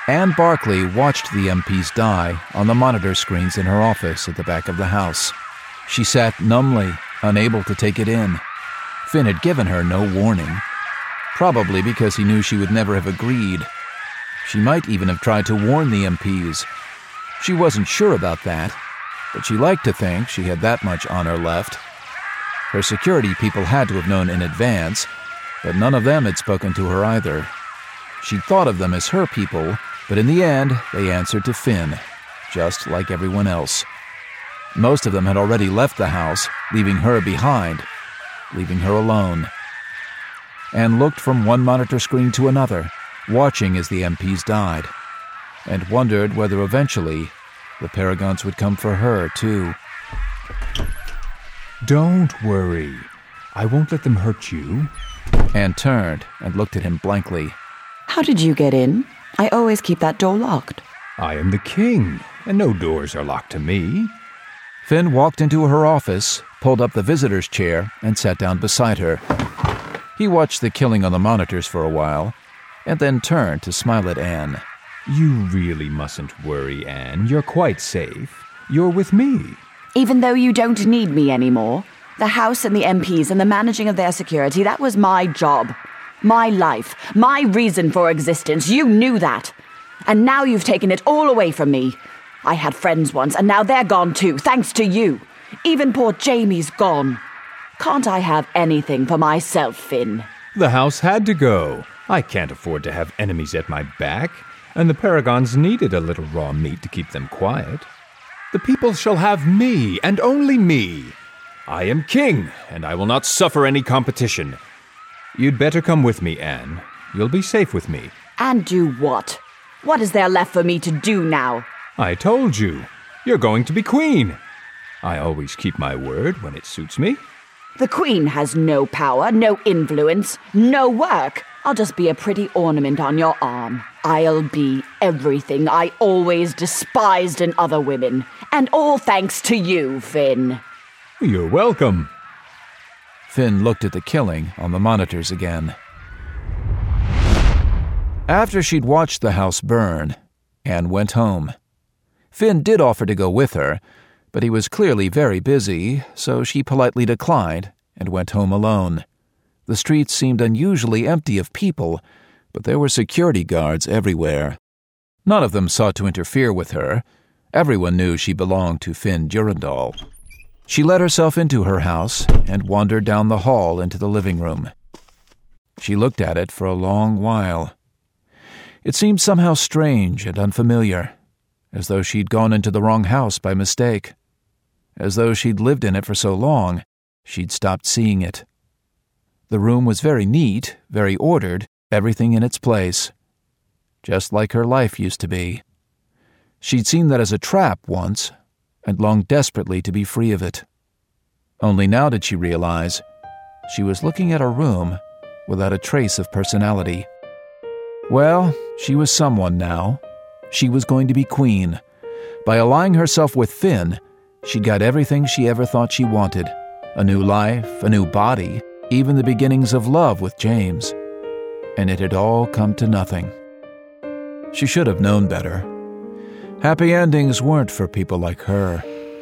Anne Barclay watched the MPs die on the monitor screens in her office at the back of the house. She sat numbly, unable to take it in. Finn had given her no warning, probably because he knew she would never have agreed. She might even have tried to warn the MPs. She wasn't sure about that, but she liked to think she had that much honor left. Her security people had to have known in advance, but none of them had spoken to her either. She'd thought of them as her people, but in the end, they answered to Finn, just like everyone else. Most of them had already left the house, leaving her behind, leaving her alone. Anne looked from one monitor screen to another, watching as the MPs died, and wondered whether eventually the Paragons would come for her, too. Don't worry. I won't let them hurt you. Anne turned and looked at him blankly. How did you get in? I always keep that door locked. I am the king, and no doors are locked to me. Finn walked into her office, pulled up the visitor's chair, and sat down beside her. He watched the killing on the monitors for a while, and then turned to smile at Anne. You really mustn't worry, Anne. You're quite safe. You're with me. Even though you don't need me anymore, the House and the MPs and the managing of their security, that was my job. My life. My reason for existence. You knew that. And now you've taken it all away from me. I had friends once, and now they're gone too, thanks to you. Even poor Jamie's gone. Can't I have anything for myself, Finn? The house had to go. I can't afford to have enemies at my back, and the Paragons needed a little raw meat to keep them quiet. The people shall have me, and only me. I am king, and I will not suffer any competition. You'd better come with me, Anne. You'll be safe with me. And do what? What is there left for me to do now? I told you. You're going to be queen. I always keep my word when it suits me. The Queen has no power, no influence, no work. I'll just be a pretty ornament on your arm. I'll be everything I always despised in other women. And all thanks to you, Finn. You're welcome. Finn looked at the killing on the monitors again. After she'd watched the house burn, Anne went home. Finn did offer to go with her, but he was clearly very busy, so she politely declined and went home alone. The streets seemed unusually empty of people, but there were security guards everywhere. None of them sought to interfere with her. Everyone knew she belonged to Finn Durendal. She let herself into her house and wandered down the hall into the living room. She looked at it for a long while. It seemed somehow strange and unfamiliar, as though she'd gone into the wrong house by mistake, as though she'd lived in it for so long she'd stopped seeing it. The room was very neat, very ordered, everything in its place, just like her life used to be. She'd seen that as a trap once, and longed desperately to be free of it. Only now did she realize she was looking at a room without a trace of personality. Well, she was someone now. She was going to be queen. By allying herself with Finn, she'd got everything she ever thought she wanted. A new life, a new body, even the beginnings of love with James. And it had all come to nothing. She should have known better. Happy endings weren't for people like her.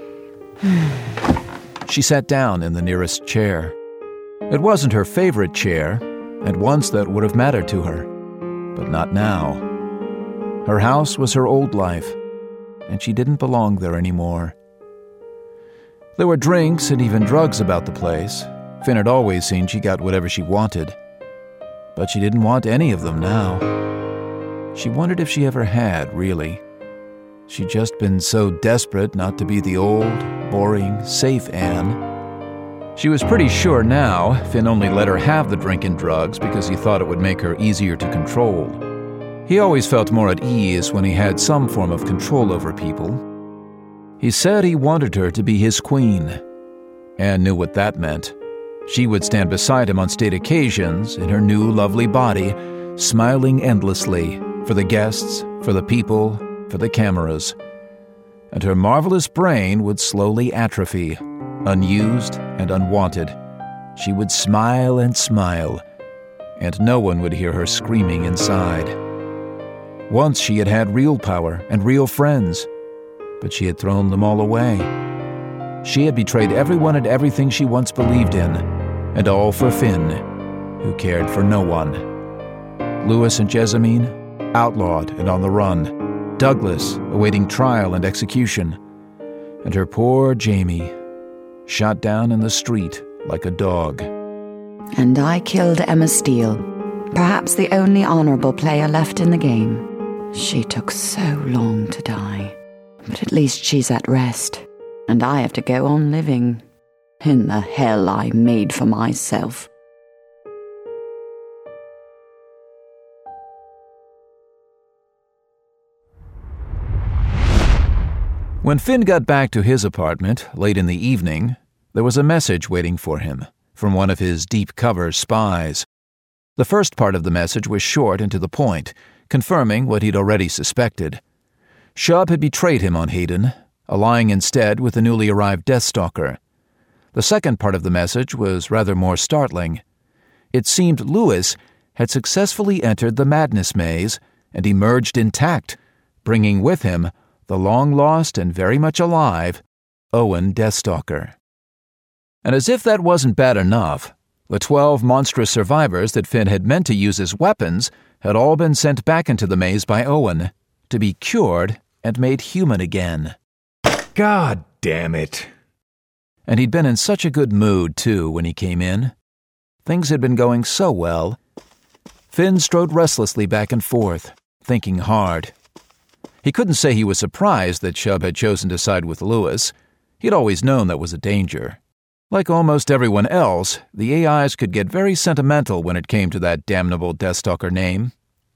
She sat down in the nearest chair. It wasn't her favorite chair, and once that would have mattered to her. But not now. Her house was her old life, and she didn't belong there anymore. There were drinks and even drugs about the place. Finn had always seen she got whatever she wanted. But she didn't want any of them now. She wondered if she ever had, really. She'd just been so desperate not to be the old, boring, safe Anne. She was pretty sure now Finn only let her have the drink and drugs because he thought it would make her easier to control. He always felt more at ease when he had some form of control over people. He said he wanted her to be his queen. Anne knew what that meant. She would stand beside him on state occasions in her new lovely body, smiling endlessly for the guests, for the people, for the cameras. And her marvelous brain would slowly atrophy, unused and unwanted. She would smile, and no one would hear her screaming inside. Once she had had real power and real friends, but she had thrown them all away. She had betrayed everyone and everything she once believed in, and all for Finn, who cared for no one. Louis and Jessamine, outlawed and on the run. Douglas, awaiting trial and execution. And her poor Jamie, shot down in the street like a dog. And I killed Emma Steele, perhaps the only honorable player left in the game. She took so long to die, but at least she's at rest, and I have to go on living in the hell I made for myself. When Finn got back to his apartment late in the evening, there was a message waiting for him from one of his deep cover spies. The first part of the message was short and to the point, confirming what he'd already suspected. Shub had betrayed him on Hayden, allying instead with the newly arrived Deathstalker. The second part of the message was rather more startling. It seemed Louis had successfully entered the Madness Maze and emerged intact, bringing with him the long-lost and very much alive Owen Deathstalker. And as if that wasn't bad enough, the 12 monstrous survivors that Finn had meant to use as weapons had all been sent back into the maze by Owen, to be cured and made human again. God damn it. And he'd been in such a good mood, too, when he came in. Things had been going so well. Finn strode restlessly back and forth, thinking hard. He couldn't say he was surprised that Shub had chosen to side with Louis. He'd always known that was a danger. Like almost everyone else, the AIs could get very sentimental when it came to that damnable Deathstalker name.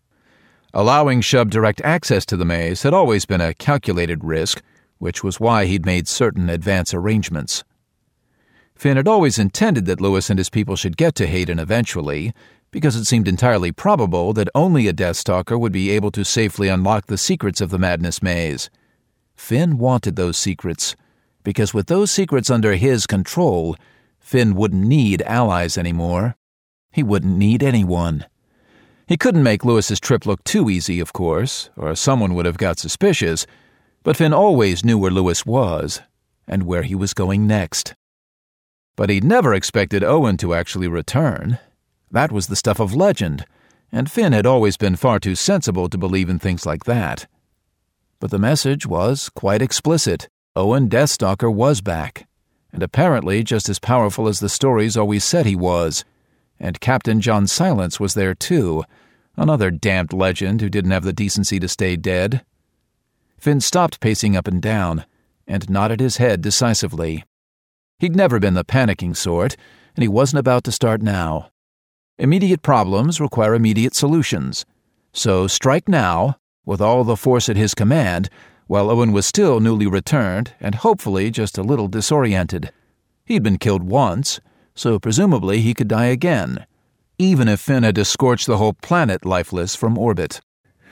Allowing Shub direct access to the maze had always been a calculated risk, which was why he'd made certain advance arrangements. Finn had always intended that Louis and his people should get to Hayden eventually, because it seemed entirely probable that only a Deathstalker would be able to safely unlock the secrets of the Madness Maze. Finn wanted those secrets, because with those secrets under his control, Finn wouldn't need allies anymore. He wouldn't need anyone. He couldn't make Louis's trip look too easy, of course, or someone would have got suspicious, but Finn always knew where Louis was, and where he was going next. But he'd never expected Owen to actually return. That was the stuff of legend, and Finn had always been far too sensible to believe in things like that. But the message was quite explicit. Owen Deathstalker was back, and apparently just as powerful as the stories always said he was. And Captain John Silence was there too, another damned legend who didn't have the decency to stay dead. Finn stopped pacing up and down, and nodded his head decisively. He'd never been the panicking sort, and he wasn't about to start now. Immediate problems require immediate solutions. So strike now, with all the force at his command, while Owen was still newly returned and hopefully just a little disoriented. He'd been killed once, so presumably he could die again, even if Finn had to scorch the whole planet lifeless from orbit.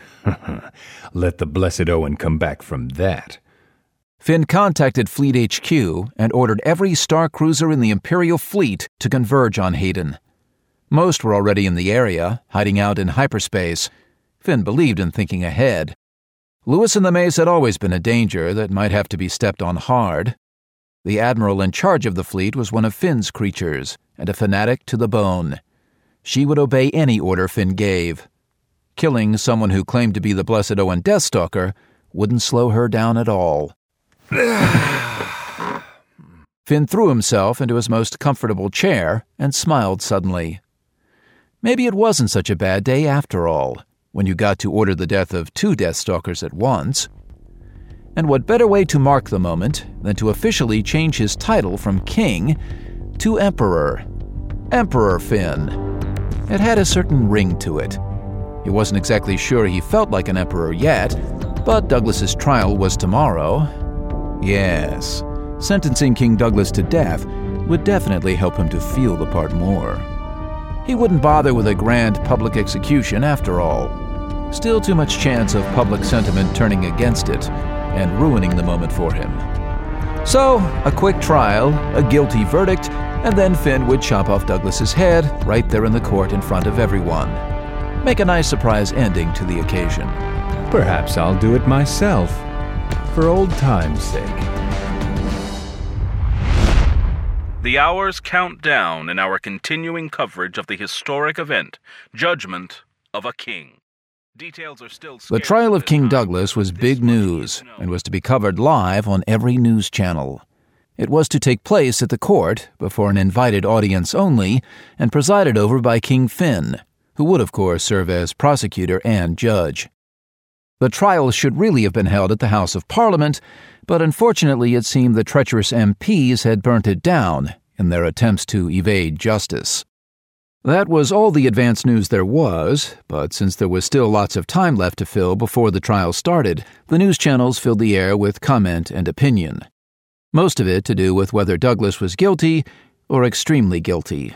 Let the blessed Owen come back from that. Finn contacted Fleet HQ and ordered every star cruiser in the Imperial fleet to converge on Hayden. Most were already in the area, hiding out in hyperspace. Finn believed in thinking ahead. Louis and the maze had always been a danger that might have to be stepped on hard. The admiral in charge of the fleet was one of Finn's creatures, and a fanatic to the bone. She would obey any order Finn gave. Killing someone who claimed to be the blessed Owen Deathstalker wouldn't slow her down at all. Finn threw himself into his most comfortable chair and smiled suddenly. Maybe it wasn't such a bad day after all, when you got to order the death of 2 Deathstalkers at once. And what better way to mark the moment than to officially change his title from King to Emperor? Emperor Finn. It had a certain ring to it. He wasn't exactly sure he felt like an emperor yet, but Douglas's trial was tomorrow. Yes, sentencing King Douglas to death would definitely help him to feel the part more. He wouldn't bother with a grand public execution after all. Still too much chance of public sentiment turning against it and ruining the moment for him. So, a quick trial, a guilty verdict, and then Finn would chop off Douglas's head right there in the court in front of everyone. Make a nice surprise ending to the occasion. Perhaps I'll do it myself, for old time's sake. The hours count down in our continuing coverage of the historic event, Judgment of a King. Details are still The trial of King Douglas was big news and was to be covered live on every news channel. It was to take place at the court before an invited audience only and presided over by King Finn, who would of course serve as prosecutor and judge. The trial should really have been held at the House of Parliament, but unfortunately it seemed the treacherous MPs had burnt it down in their attempts to evade justice. That was all the advance news there was, but since there was still lots of time left to fill before the trial started, the news channels filled the air with comment and opinion. Most of it to do with whether Douglas was guilty or extremely guilty.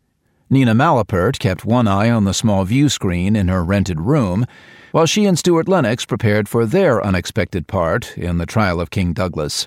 Nina Malapert kept one eye on the small view screen in her rented room, while she and Stuart Lennox prepared for their unexpected part in the trial of King Douglas.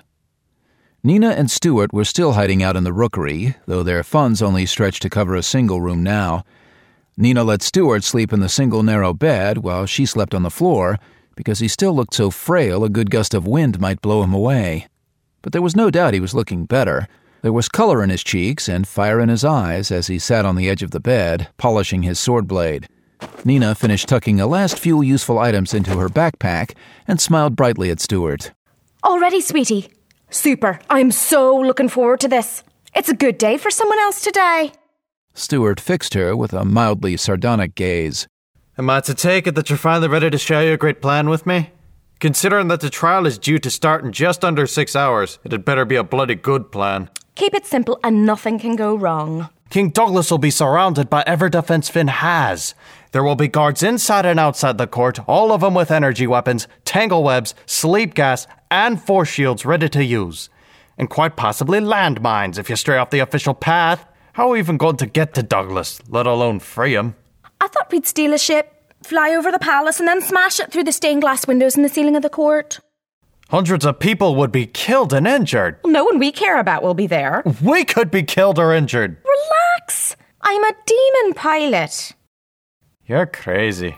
Nina and Stuart were still hiding out in the rookery, though their funds only stretched to cover a single room now. Nina let Stuart sleep in the single narrow bed while she slept on the floor, because he still looked so frail a good gust of wind might blow him away. But there was no doubt he was looking better. There was color in his cheeks and fire in his eyes as he sat on the edge of the bed, polishing his sword blade. Nina finished tucking the last few useful items into her backpack and smiled brightly at Stuart. All ready, sweetie? Super. I'm so looking forward to this. It's a good day for someone else today. Stuart fixed her with a mildly sardonic gaze. Am I to take it that you're finally ready to share your great plan with me? Considering that the trial is due to start in just under 6 hours, it had better be a bloody good plan. Keep it simple and nothing can go wrong. King Douglas will be surrounded by every defense Finn has. There will be guards inside and outside the court, all of them with energy weapons, tangle webs, sleep gas, and force shields ready to use. And quite possibly landmines if you stray off the official path. How are we even going to get to Douglas, let alone free him? I thought we'd steal a ship, fly over the palace, and then smash it through the stained glass windows in the ceiling of the court. Hundreds of people would be killed and injured. No one we care about will be there. We could be killed or injured. Relax. I'm a demon pilot. You're crazy.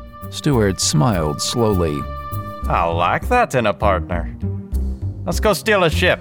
Stuart smiled slowly. I like that in a partner. Let's go steal a ship.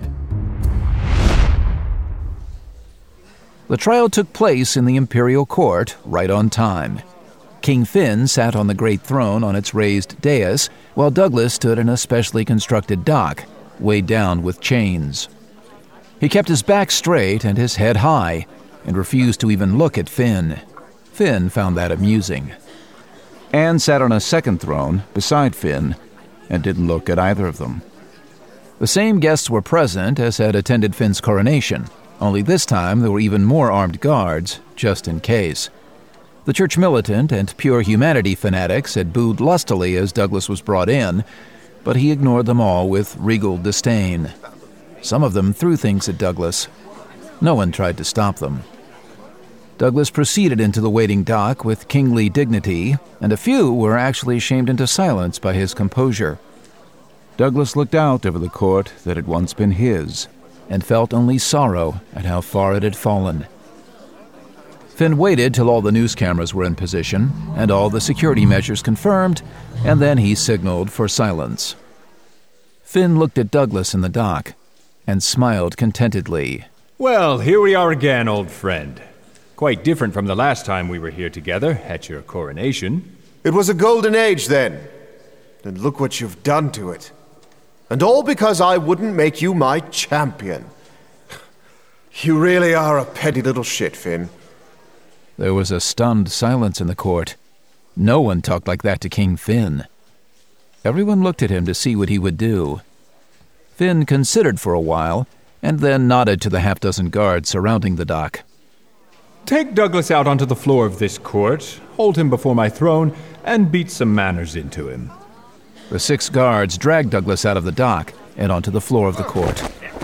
The trial took place in the imperial court right on time. King Finn sat on the great throne on its raised dais, while Douglas stood in a specially constructed dock, weighed down with chains. He kept his back straight and his head high, and refused to even look at Finn. Finn found that amusing. Anne sat on a second throne beside Finn, and didn't look at either of them. The same guests were present as had attended Finn's coronation, only this time there were even more armed guards, just in case. The church militant and pure humanity fanatics had booed lustily as Douglas was brought in, but he ignored them all with regal disdain. Some of them threw things at Douglas. No one tried to stop them. Douglas proceeded into the waiting dock with kingly dignity, and a few were actually shamed into silence by his composure. Douglas looked out over the court that had once been his, and felt only sorrow at how far it had fallen. Finn waited till all the news cameras were in position and all the security measures confirmed, and then he signaled for silence. Finn looked at Douglas in the dock and smiled contentedly. Well, here we are again, old friend. Quite different from the last time we were here together at your coronation. It was a golden age then, and look what you've done to it. And all because I wouldn't make you my champion. You really are a petty little shit, Finn. There was a stunned silence in the court. No one talked like that to King Finn. Everyone looked at him to see what he would do. Finn considered for a while, and then nodded to the half-dozen guards surrounding the dock. Take Douglas out onto the floor of this court, hold him before my throne, and beat some manners into him. The 6 guards dragged Douglas out of the dock and onto the floor of the court.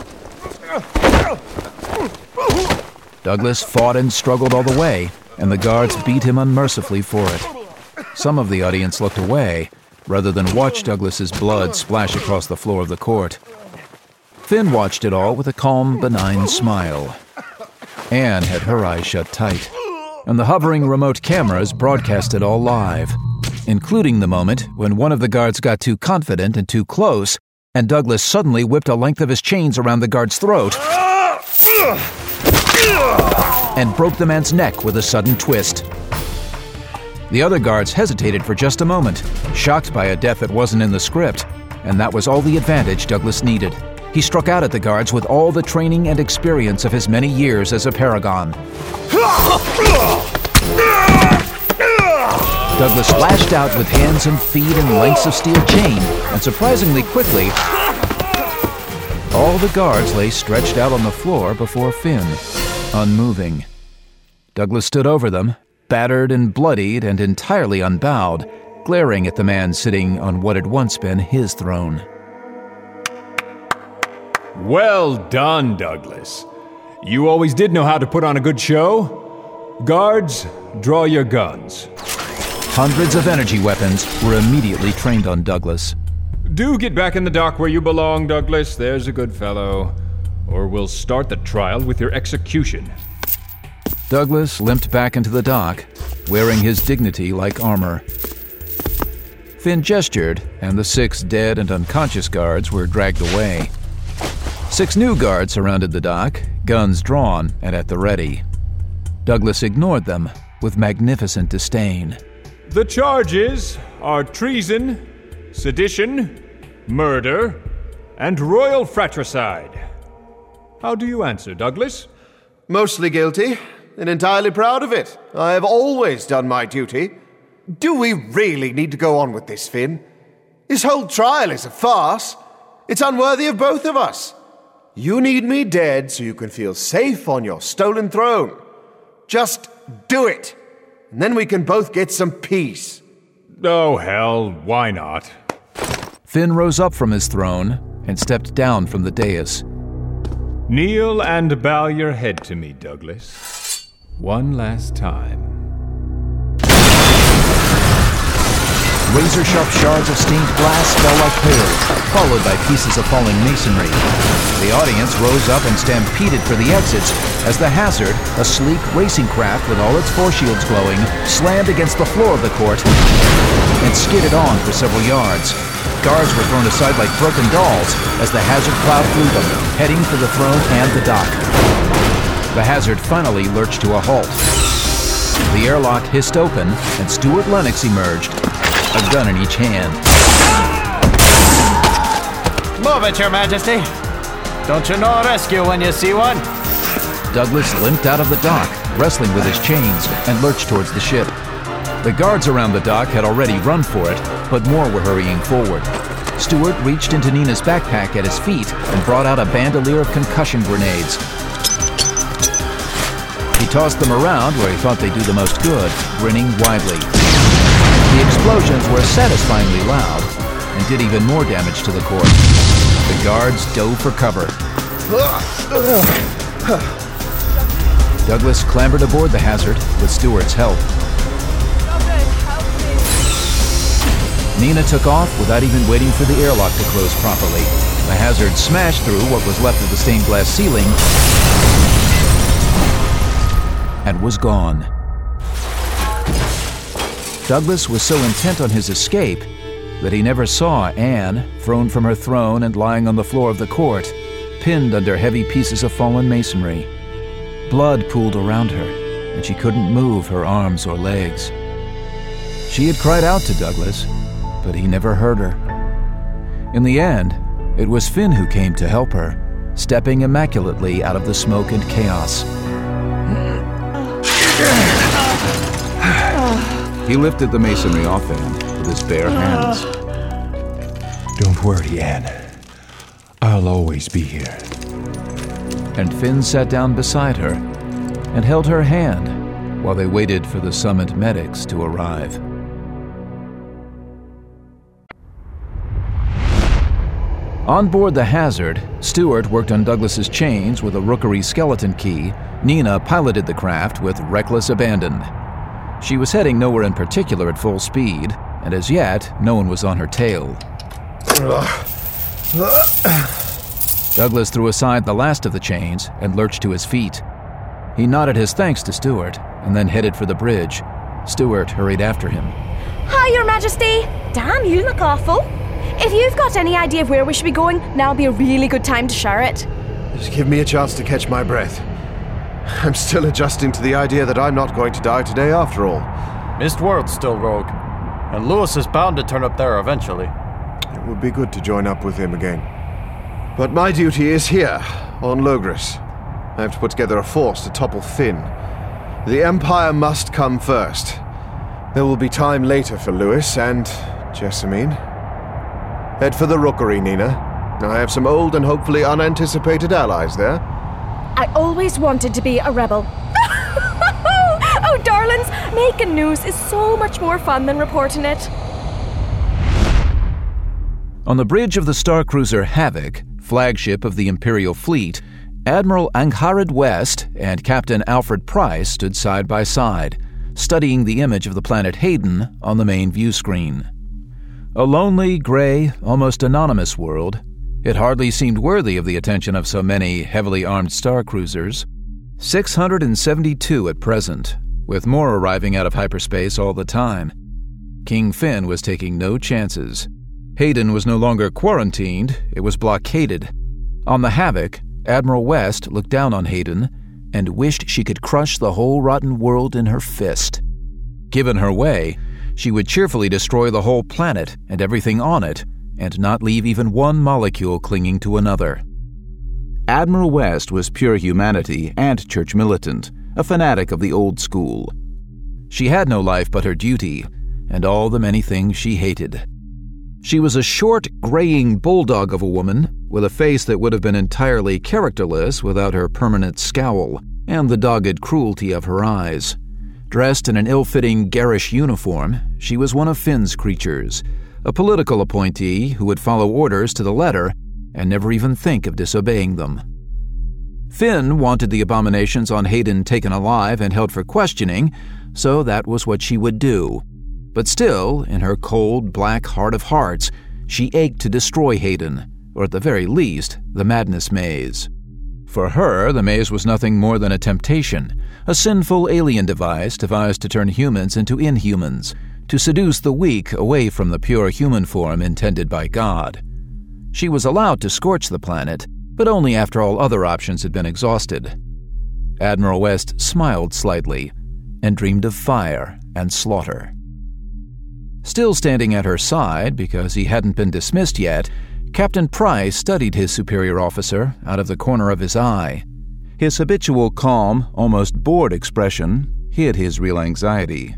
Douglas fought and struggled all the way, and the guards beat him unmercifully for it. Some of the audience looked away, rather than watch Douglas's blood splash across the floor of the court. Finn watched it all with a calm, benign smile. Anne had her eyes shut tight, and the hovering remote cameras broadcast it all live. including the moment when one of the guards got too confident and too close, and Douglas suddenly whipped a length of his chains around the guard's throat and broke the man's neck with a sudden twist. The other guards hesitated for just a moment, shocked by a death that wasn't in the script, and that was all the advantage Douglas needed. He struck out at the guards with all the training and experience of his many years as a Paragon. Douglas lashed out with hands and feet and lengths of steel chain, and surprisingly quickly, all the guards lay stretched out on the floor before Finn, unmoving. Douglas stood over them, battered and bloodied and entirely unbowed, glaring at the man sitting on what had once been his throne. Well done, Douglas. You always did know how to put on a good show. Guards, draw your guns. Hundreds of energy weapons were immediately trained on Douglas. Do get back in the dock where you belong, Douglas. There's a good fellow. Or we'll start the trial with your execution. Douglas limped back into the dock, wearing his dignity like armor. Finn gestured, and the 6 dead and unconscious guards were dragged away. 6 new guards surrounded the dock, guns drawn and at the ready. Douglas ignored them with magnificent disdain. The charges are treason, sedition, murder, and royal fratricide. How do you answer, Douglas? Mostly guilty, and entirely proud of it. I have always done my duty. Do we really need to go on with this, Finn? This whole trial is a farce. It's unworthy of both of us. You need me dead so you can feel safe on your stolen throne. Just do it, and then we can both get some peace. Oh, hell, why not? Finn rose up from his throne and stepped down from the dais. Kneel and bow your head to me, Douglas. One last time. Razor-sharp shards of stained glass fell like hail, followed by pieces of falling masonry. The audience rose up and stampeded for the exits as the Hazard, a sleek racing craft with all its foreshields glowing, slammed against the floor of the court and skidded on for several yards. Guards were thrown aside like broken dolls as the Hazard plowed through them, heading for the throne and the dock. The Hazard finally lurched to a halt. The airlock hissed open and Stuart Lennox emerged, a gun in each hand. Move it, Your Majesty. Don't you know a rescue when you see one? Douglas limped out of the dock, wrestling with his chains, and lurched towards the ship. The guards around the dock had already run for it, but more were hurrying forward. Stuart reached into Nina's backpack at his feet and brought out a bandolier of concussion grenades. He tossed them around where he thought they'd do the most good, grinning widely. The explosions were satisfyingly loud and did even more damage to the court. The guards dove for cover. Douglas clambered aboard the Hazard with Stuart's help. Nina took off without even waiting for the airlock to close properly. The Hazard smashed through what was left of the stained glass ceiling and was gone. Douglas was so intent on his escape that he never saw Anne, thrown from her throne and lying on the floor of the court, pinned under heavy pieces of fallen masonry. Blood pooled around her, and she couldn't move her arms or legs. She had cried out to Douglas, but he never heard her. In the end, it was Finn who came to help her, stepping immaculately out of the smoke and chaos. He lifted the masonry offhand with his bare hands. Don't worry, Anne. I'll always be here. And Finn sat down beside her and held her hand while they waited for the summoned medics to arrive. On board the Hazard, Stuart worked on Douglas's chains with a rookery skeleton key. Nina piloted the craft with reckless abandon. She was heading nowhere in particular at full speed, and as yet, no one was on her tail. Douglas threw aside the last of the chains and lurched to his feet. He nodded his thanks to Stuart and then headed for the bridge. Stuart hurried after him. Hi, Your Majesty. Damn, you look awful. If you've got any idea of where we should be going, now'll be a really good time to share it. Just give me a chance to catch my breath. I'm still adjusting to the idea that I'm not going to die today after all. Mistworld's still rogue, and Lewis is bound to turn up there eventually. It would be good to join up with him again. But my duty is here, on Logris. I have to put together a force to topple Finn. The Empire must come first. There will be time later for Lewis and Jessamine. Head for the Rookery, Nina. I have some old and hopefully unanticipated allies there. I always wanted to be a rebel. Oh, darlings, making news is so much more fun than reporting it. On the bridge of the star cruiser Havoc, flagship of the Imperial fleet, Admiral Angharad West and Captain Alfred Price stood side by side, studying the image of the planet Hayden on the main view screen. A lonely, gray, almost anonymous world. It hardly seemed worthy of the attention of so many heavily armed star cruisers. 672 at present, with more arriving out of hyperspace all the time. King Finn was taking no chances. Hayden was no longer quarantined, it was blockaded. On the Havoc, Admiral West looked down on Hayden and wished she could crush the whole rotten world in her fist. Given her way, she would cheerfully destroy the whole planet and everything on it, and not leave even one molecule clinging to another. Admiral West was pure humanity and church militant, a fanatic of the old school. She had no life but her duty, and all the many things she hated. She was a short, graying bulldog of a woman, with a face that would have been entirely characterless without her permanent scowl and the dogged cruelty of her eyes. Dressed in an ill-fitting, garish uniform, she was one of Finn's creatures, a political appointee who would follow orders to the letter and never even think of disobeying them. Finn wanted the abominations on Hayden taken alive and held for questioning, so that was what she would do. But still, in her cold, black heart of hearts, she ached to destroy Hayden, or at the very least, the Madness Maze. For her, the maze was nothing more than a temptation, a sinful alien device devised to turn humans into inhumans, to seduce the weak away from the pure human form intended by God. She was allowed to scorch the planet, but only after all other options had been exhausted. Admiral West smiled slightly and dreamed of fire and slaughter. Still standing at her side, because he hadn't been dismissed yet, Captain Price studied his superior officer out of the corner of his eye. His habitual calm, almost bored expression hid his real anxiety.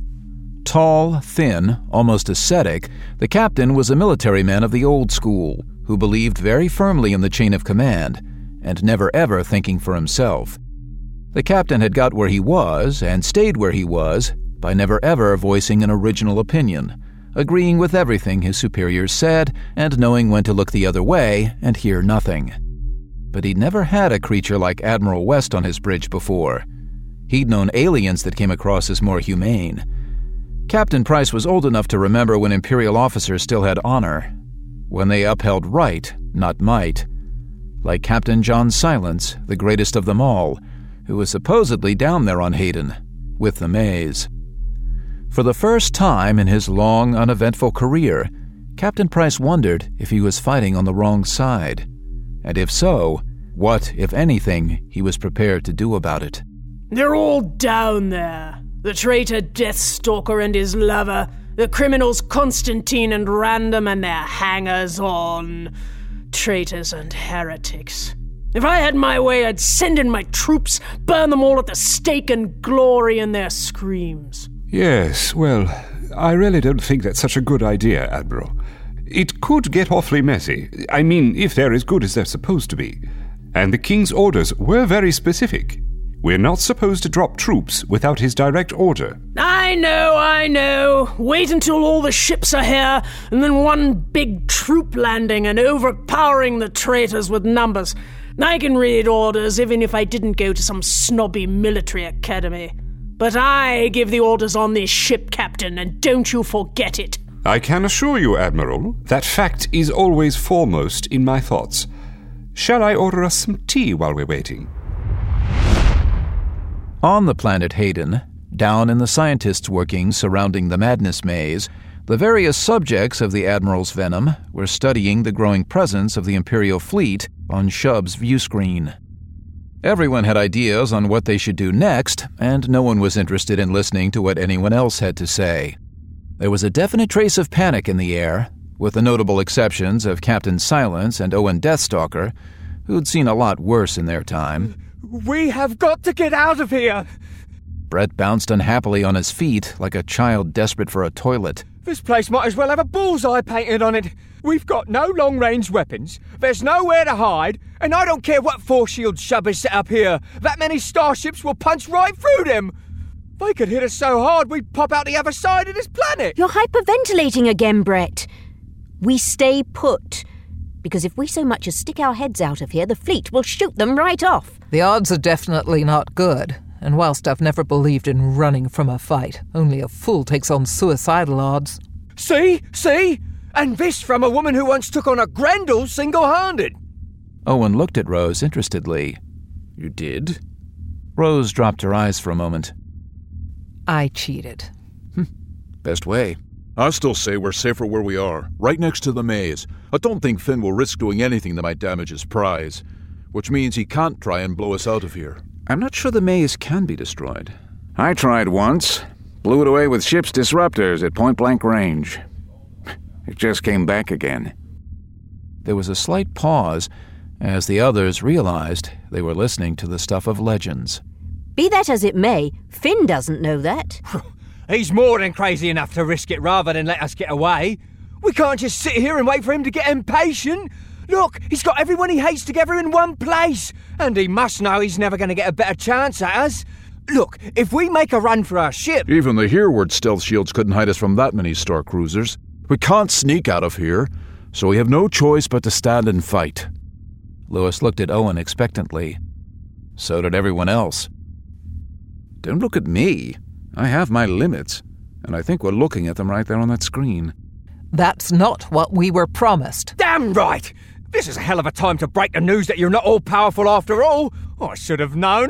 Tall, thin, almost ascetic, the captain was a military man of the old school, who believed very firmly in the chain of command, and never ever thinking for himself. The captain had got where he was, and stayed where he was, by never ever voicing an original opinion, agreeing with everything his superiors said, and knowing when to look the other way and hear nothing. But he'd never had a creature like Admiral West on his bridge before. He'd known aliens that came across as more humane. Captain Price was old enough to remember when Imperial officers still had honor, when they upheld right, not might. Like Captain John Silence, the greatest of them all, who was supposedly down there on Hayden, with the maze. For the first time in his long, uneventful career, Captain Price wondered if he was fighting on the wrong side. And if so, what, if anything, he was prepared to do about it. They're all down there. The traitor Deathstalker and his lover, the criminals Constantine and Random and their hangers-on. Traitors and heretics. If I had my way, I'd send in my troops, burn them all at the stake and glory in their screams. Yes, well, I really don't think that's such a good idea, Admiral. It could get awfully messy. I mean, if they're as good as they're supposed to be. And the King's orders were very specific. We're not supposed to drop troops without his direct order. I know. Wait until all the ships are here, and then one big troop landing and overpowering the traitors with numbers. I can read orders even if I didn't go to some snobby military academy. But I give the orders on this ship, Captain, and don't you forget it. I can assure you, Admiral, that fact is always foremost in my thoughts. Shall I order us some tea while we're waiting? On the planet Hayden, down in the scientists' workings surrounding the Madness Maze, The various subjects of the Admiral's venom were studying the growing presence of the Imperial fleet on Shub's view screen. Everyone had ideas on what they should do next, and no one was interested in listening to what anyone else had to say. There was a definite trace of panic in the air, with the notable exceptions of Captain Silence and Owen Deathstalker, who'd seen a lot worse in their time. We have got to get out of here! Brett bounced unhappily on his feet like a child desperate for a toilet. This place might as well have a bullseye painted on it. We've got no long-range weapons, there's nowhere to hide, and I don't care what force shield Shub has set up here. That many starships will punch right through them. They could hit us so hard we'd pop out the other side of this planet. You're hyperventilating again, Brett. We stay put. Because if we so much as stick our heads out of here, the fleet will shoot them right off. The odds are definitely not good. And whilst I've never believed in running from a fight, only a fool takes on suicidal odds. See? And this from a woman who once took on a Grendel single-handed. Owen looked at Rose interestedly. You did? Rose dropped her eyes for a moment. I cheated. Best way. I still say we're safer where we are, right next to the maze. I don't think Finn will risk doing anything that might damage his prize, which means he can't try and blow us out of here. I'm not sure the maze can be destroyed. I tried once. Blew it away with ship's disruptors at point-blank range. It just came back again. There was a slight pause as the others realized they were listening to the stuff of legends. Be that as it may, Finn doesn't know that. He's more than crazy enough to risk it rather than let us get away. We can't just sit here and wait for him to get impatient. Look, he's got everyone he hates together in one place, and he must know he's never going to get a better chance at us. Look, if we make a run for our ship... Even the Hereward stealth shields couldn't hide us from that many star cruisers. We can't sneak out of here, so we have no choice but to stand and fight. Lewis looked at Owen expectantly. So did everyone else. Don't look at me. I have my limits, and I think we're looking at them right there on that screen. That's not what we were promised. Damn right! This is a hell of a time to break the news that you're not all-powerful after all. I should have known!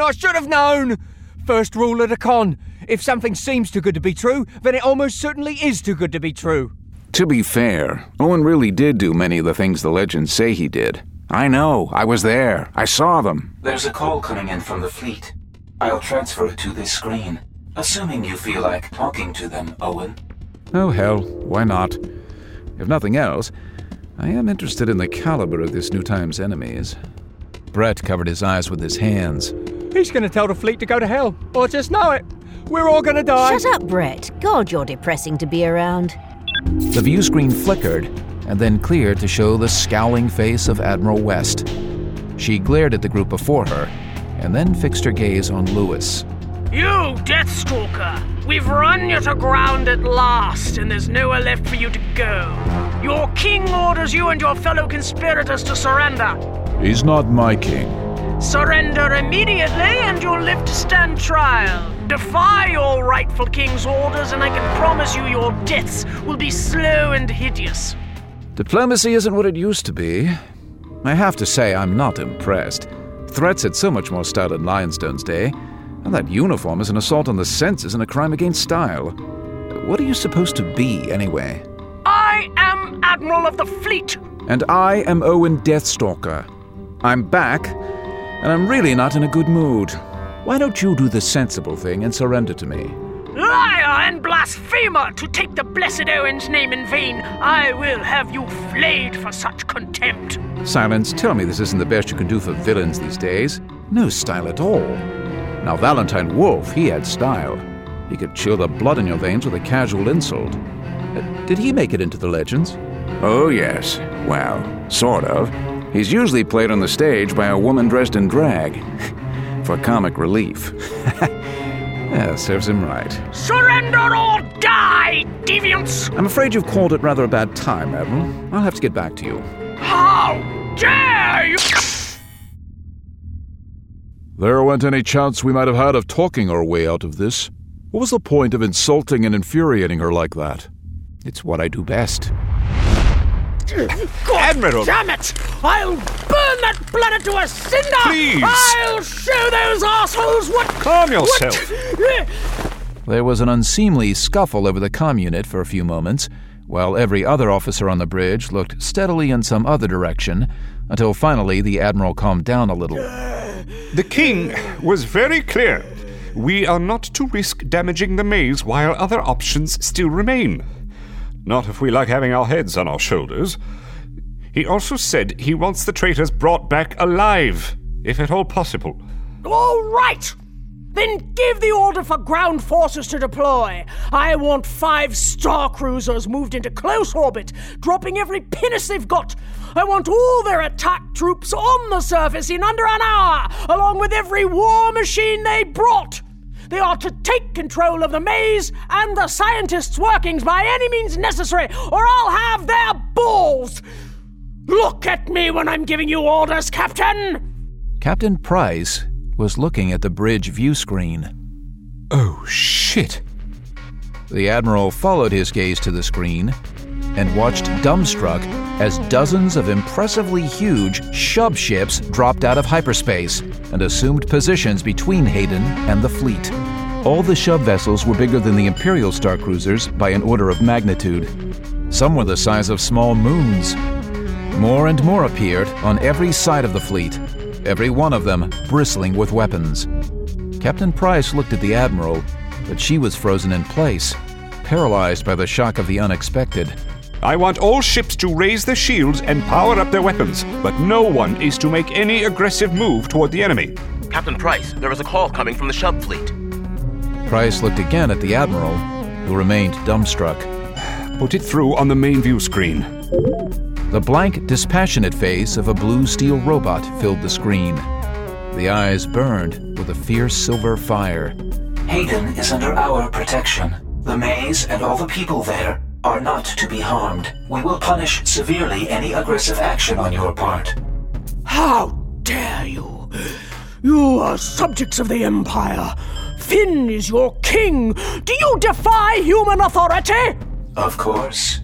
First rule of the con. If something seems too good to be true, then it almost certainly is too good to be true. To be fair, Owen really did do many of the things the legends say he did. I know, I was there. I saw them. There's a call coming in from the fleet. I'll transfer it to this screen, assuming you feel like talking to them, Owen. Oh hell, why not? If nothing else, I am interested in the caliber of this new time's enemies. Brett covered his eyes with his hands. He's going to tell the fleet to go to hell. I just know it. We're all going to die. Shut up, Brett. God, you're depressing to be around. The view screen flickered and then cleared to show the scowling face of Admiral West. She glared at the group before her and then fixed her gaze on Lewis. You, Deathstalker! We've run you to ground at last, and there's nowhere left for you to go. Your king orders you and your fellow conspirators to surrender. He's not my king. Surrender immediately, and you'll live to stand trial. Defy your rightful king's orders, and I can promise you your deaths will be slow and hideous. Diplomacy isn't what it used to be. I have to say I'm not impressed. Threats had so much more style in Lionstone's day, and that uniform is an assault on the senses and a crime against style. What are you supposed to be, anyway? I am Admiral of the Fleet. And I am Owen Deathstalker. I'm back, and I'm really not in a good mood. Why don't you do the sensible thing and surrender to me? Liar and blasphemer! To take the blessed Owen's name in vain, I will have you flayed for such contempt. Silence, tell me this isn't the best you can do for villains these days. No style at all. Now Valentine Wolf, he had style. He could chill the blood in your veins with a casual insult. Did he make it into the legends? Oh, yes. Well, sort of. He's usually played on the stage by a woman dressed in drag. For comic relief. Yeah, serves him right. Surrender or die, deviants! I'm afraid you've called it rather a bad time, Admiral. I'll have to get back to you. How dare you! There went any chance we might have had of talking our way out of this. What was the point of insulting and infuriating her like that? It's what I do best. God Admiral! Damn it! I'll burn that planet to a cinder! Please! I'll show those assholes what... Calm yourself! There was an unseemly scuffle over the comm unit for a few moments, while every other officer on the bridge looked steadily in some other direction, until finally the Admiral calmed down a little. The King was very clear. We are not to risk damaging the maze while other options still remain. Not if we like having our heads on our shoulders. He also said he wants the traitors brought back alive, if at all possible. All right! Then give the order for ground forces to deploy. I want 5 star cruisers moved into close orbit, dropping every pinnace they've got. I want all their attack troops on the surface in under an hour, along with every war machine they brought. They are to take control of the maze and the scientists' workings by any means necessary, or I'll have their balls. Look at me when I'm giving you orders, Captain! Captain Price was looking at the bridge view screen. Oh, shit. The Admiral followed his gaze to the screen and watched dumbstruck as dozens of impressively huge shub ships dropped out of hyperspace and assumed positions between Hayden and the fleet. All the shub vessels were bigger than the Imperial Star Cruisers by an order of magnitude. Some were the size of small moons. More and more appeared on every side of the fleet, every one of them bristling with weapons. Captain Price looked at the Admiral, but she was frozen in place, paralyzed by the shock of the unexpected. I want all ships to raise their shields and power up their weapons, but no one is to make any aggressive move toward the enemy. Captain Price, there is a call coming from the shub fleet. Price looked again at the Admiral, who remained dumbstruck. Put it through on the main view screen. The blank, dispassionate face of a blue steel robot filled the screen. The eyes burned with a fierce silver fire. Hayden is under our protection. The maze and all the people there are not to be harmed. We will punish severely any aggressive action on your part. How dare you! You are subjects of the Empire. Finn is your king. Do you defy human authority? Of course.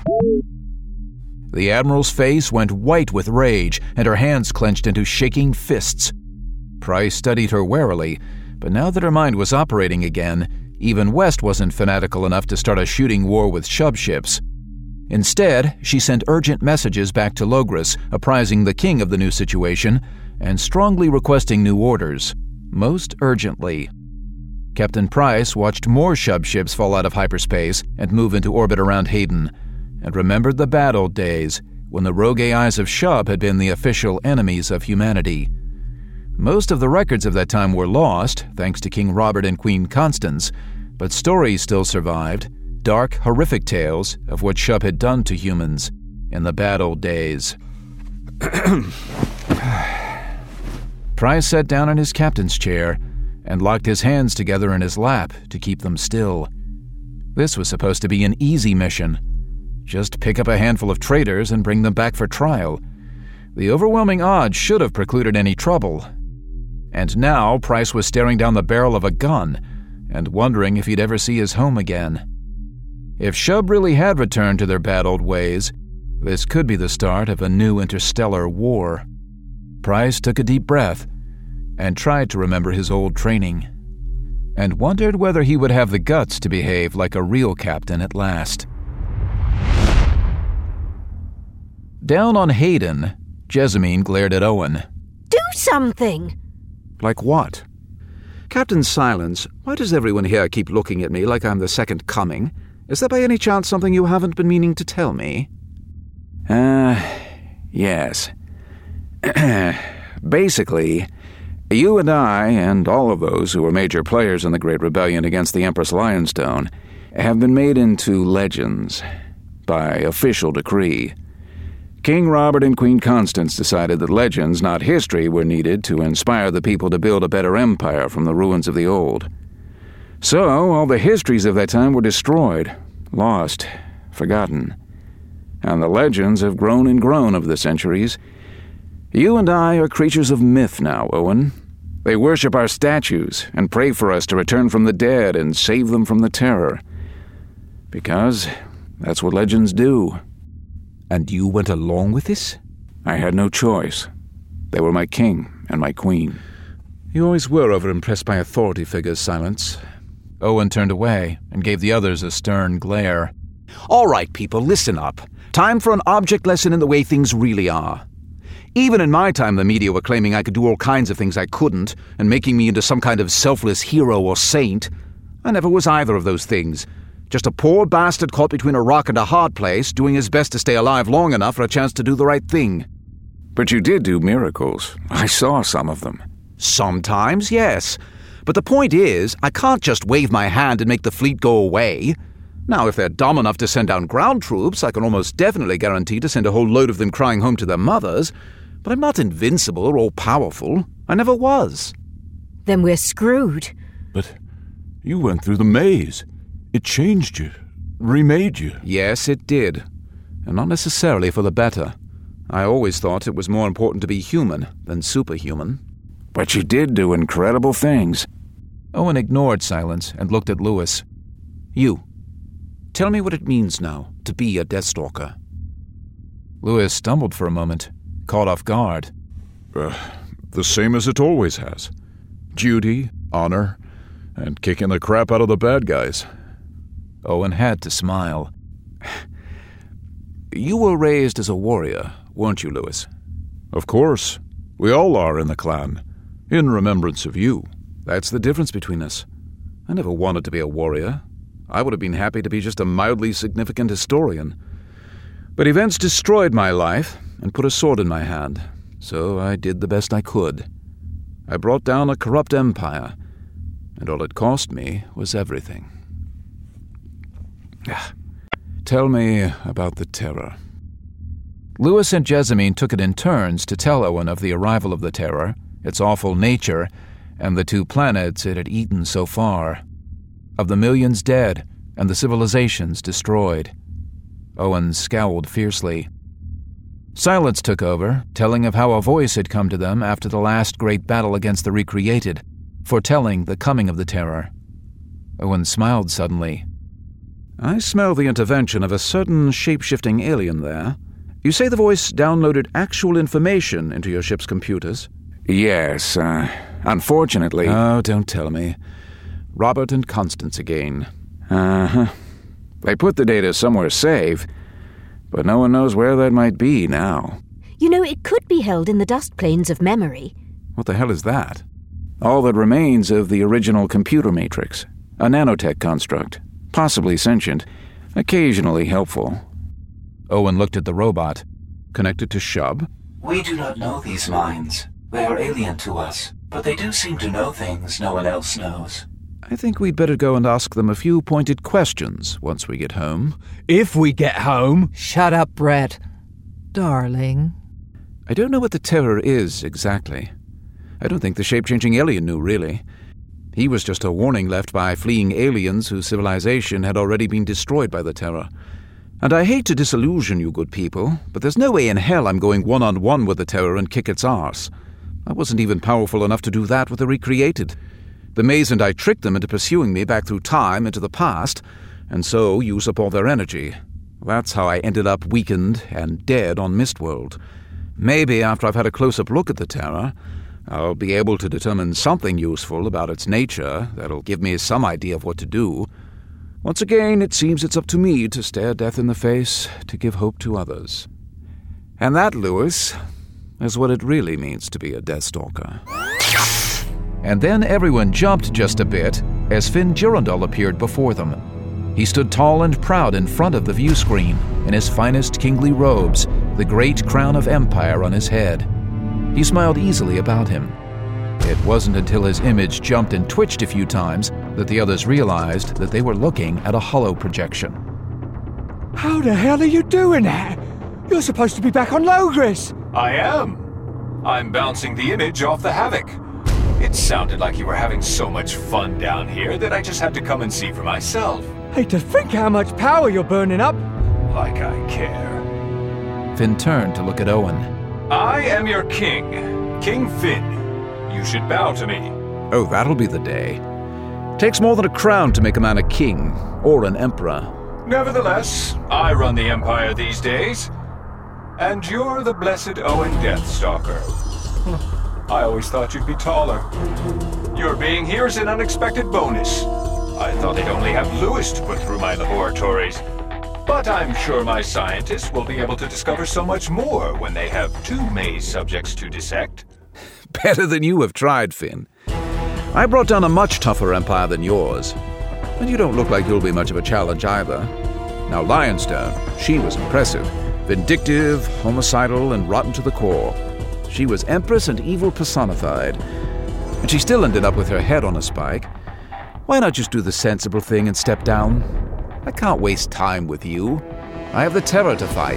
The Admiral's face went white with rage, and her hands clenched into shaking fists. Price studied her warily, but now that her mind was operating again, even West wasn't fanatical enough to start a shooting war with shub ships. Instead, she sent urgent messages back to Logris, apprising the king of the new situation, and strongly requesting new orders, most urgently. Captain Price watched more shub ships fall out of hyperspace and move into orbit around Hayden, and remembered the bad old days when the rogue AIs of Shub had been the official enemies of humanity. Most of the records of that time were lost, thanks to King Robert and Queen Constance, but stories still survived, dark, horrific tales of what Shub had done to humans in the bad old days. Price sat down in his captain's chair and locked his hands together in his lap to keep them still. This was supposed to be an easy mission. Just pick up a handful of traitors and bring them back for trial. The overwhelming odds should have precluded any trouble. And now Price was staring down the barrel of a gun and wondering if he'd ever see his home again. If Shub really had returned to their bad old ways, this could be the start of a new interstellar war. Price took a deep breath and tried to remember his old training, and wondered whether he would have the guts to behave like a real captain at last. Down on Hayden, Jessamine glared at Owen. Do something! Like what? Captain Silence, why does everyone here keep looking at me like I'm the second coming? Is that by any chance something you haven't been meaning to tell me? Yes. Basically, you and I, and all of those who were major players in the Great Rebellion against the Empress Lionstone, have been made into legends by official decree. King Robert and Queen Constance decided that legends, not history, were needed to inspire the people to build a better empire from the ruins of the old. So, all the histories of that time were destroyed, lost, forgotten. And the legends have grown and grown over the centuries. You and I are creatures of myth now, Owen. They worship our statues and pray for us to return from the dead and save them from the terror. Because that's what legends do. And you went along with this? I had no choice. They were my king and my queen. You always were overimpressed by authority figures, Silence. Owen turned away and gave the others a stern glare. All right, people, listen up. Time for an object lesson in the way things really are. Even in my time, the media were claiming I could do all kinds of things I couldn't, and making me into some kind of selfless hero or saint. I never was either of those things. Just a poor bastard caught between a rock and a hard place, doing his best to stay alive long enough for a chance to do the right thing. But you did do miracles. I saw some of them. Sometimes, yes. But the point is, I can't just wave my hand and make the fleet go away. Now, if they're dumb enough to send down ground troops, I can almost definitely guarantee to send a whole load of them crying home to their mothers. But I'm not invincible or all-powerful. I never was. Then we're screwed. But you went through the maze. It changed you, remade you. Yes, it did. And not necessarily for the better. I always thought it was more important to be human than superhuman. But you did do incredible things. Owen ignored Silence and looked at Lewis. You. Tell me what it means now to be a Deathstalker. Lewis stumbled for a moment, caught off guard. The same as it always has. Duty, honor, and kicking the crap out of the bad guys. Owen had to smile. You were raised as a warrior, weren't you, Lewis? Of course. We all are in the clan. In remembrance of you. That's the difference between us. I never wanted to be a warrior. I would have been happy to be just a mildly significant historian. But events destroyed my life and put a sword in my hand, so I did the best I could. I brought down a corrupt empire, and all it cost me was everything. Tell me about the Terror. Lewis and Jessamine took it in turns to tell Owen of the arrival of the Terror, its awful nature, and the 2 planets it had eaten so far. Of the millions dead and the civilizations destroyed. Owen scowled fiercely. Silence took over, telling of how a voice had come to them after the last great battle against the Recreated, foretelling the coming of the Terror. Owen smiled suddenly. I smell the intervention of a certain shape-shifting alien there. You say the voice downloaded actual information into your ship's computers? Yes, unfortunately. Oh, don't tell me. Robert and Constance again. Uh-huh. They put the data somewhere safe, but no one knows where that might be now. You know, it could be held in the dust planes of memory. What the hell is that? All that remains of the original computer matrix. A nanotech construct. Possibly sentient. Occasionally helpful. Owen looked at the robot. Connected to Shub? We do not know these minds. They are alien to us, but they do seem to know things no one else knows. I think we'd better go and ask them a few pointed questions once we get home. If we get home. Shut up, Brett. Darling. I don't know what the Terror is exactly. I don't think the shape-changing alien knew, really. He was just a warning left by fleeing aliens whose civilization had already been destroyed by the Terror. And I hate to disillusion you good people, but there's no way in hell I'm going one-on-one with the Terror and kick its arse. I wasn't even powerful enough to do that with the Recreated. The Maze and I tricked them into pursuing me back through time into the past, and so use up all their energy. That's how I ended up weakened and dead on Mistworld. Maybe after I've had a close-up look at the Terror, I'll be able to determine something useful about its nature that'll give me some idea of what to do. Once again, it seems it's up to me to stare death in the face to give hope to others. And that, Lewis, is what it really means to be a Deathstalker. And then everyone jumped just a bit as Finn Durandal appeared before them. He stood tall and proud in front of the view screen, in his finest kingly robes, the great crown of empire on his head. He smiled easily about him. It wasn't until his image jumped and twitched a few times that the others realized that they were looking at a holo projection. How the hell are you doing that? You're supposed to be back on Logris. I am. I'm bouncing the image off the Havoc. It sounded like you were having so much fun down here that I just had to come and see for myself. Hate to think how much power you're burning up. Like I care. Finn turned to look at Owen. I am your king, King Finn. You should bow to me. Oh, that'll be the day. Takes more than a crown to make a man a king, or an emperor. Nevertheless, I run the Empire these days. And you're the blessed Owen Deathstalker. I always thought you'd be taller. Your being here is an unexpected bonus. I thought they'd only have Lewis to put through my laboratories. But I'm sure my scientists will be able to discover so much more when they have 2 maze subjects to dissect. Better than you have tried, Finn. I brought down a much tougher empire than yours. And you don't look like you'll be much of a challenge either. Now, Lionstone, she was impressive. Vindictive, homicidal, and rotten to the core. She was Empress and evil personified. And she still ended up with her head on a spike. Why not just do the sensible thing and step down? I can't waste time with you. I have the Terror to fight.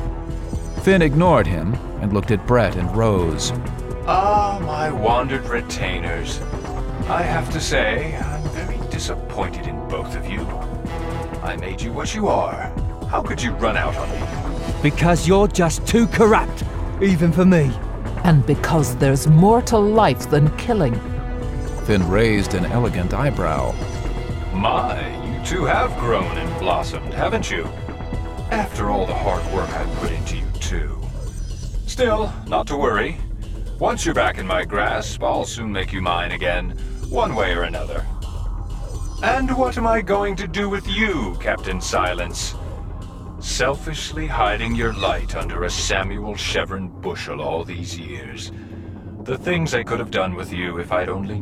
Finn ignored him and looked at Brett and Rose. Ah, my wandered retainers. I have to say, I'm very disappointed in both of you. I made you what you are. How could you run out on me? Because you're just too corrupt, even for me. And because there's more to life than killing. Finn raised an elegant eyebrow. My, you two have grown and blossomed, haven't you? After all the hard work I put into you too. Still, not to worry. Once you're back in my grasp, I'll soon make you mine again, one way or another. And what am I going to do with you, Captain Silence? Selfishly hiding your light under a Samuel Chevron bushel all these years. The things I could have done with you if I'd only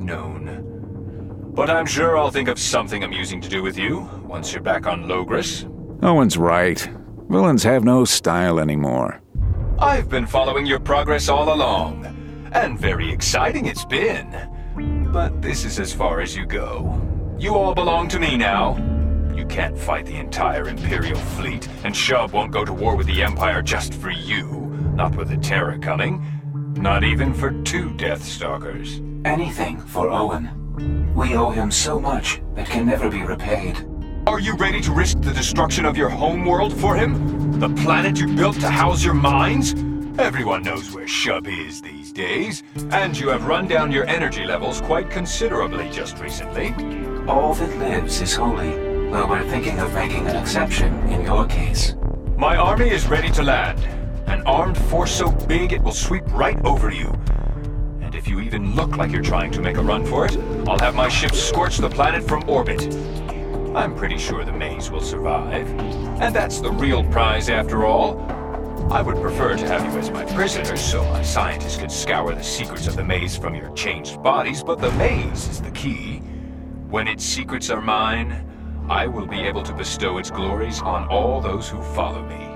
known. But I'm sure I'll think of something amusing to do with you once you're back on Logris. Owen's right. Villains have no style anymore. I've been following your progress all along, and very exciting it's been. But this is as far as you go. You all belong to me now. You can't fight the entire Imperial fleet, and Shub won't go to war with the Empire just for you. Not with the Terror coming. Not even for 2 Deathstalkers. Anything for Owen. We owe him so much that can never be repaid. Are you ready to risk the destruction of your homeworld for him? The planet you built to house your mines? Everyone knows where Shub is these days, and you have run down your energy levels quite considerably just recently. All that lives is holy, though we're thinking of making an exception in your case. My army is ready to land. An armed force so big it will sweep right over you. And if you even look like you're trying to make a run for it, I'll have my ships scorch the planet from orbit. I'm pretty sure the maze will survive. And that's the real prize after all. I would prefer to have you as my prisoner so my scientists could scour the secrets of the maze from your changed bodies, but the maze is the key. When its secrets are mine, I will be able to bestow its glories on all those who follow me.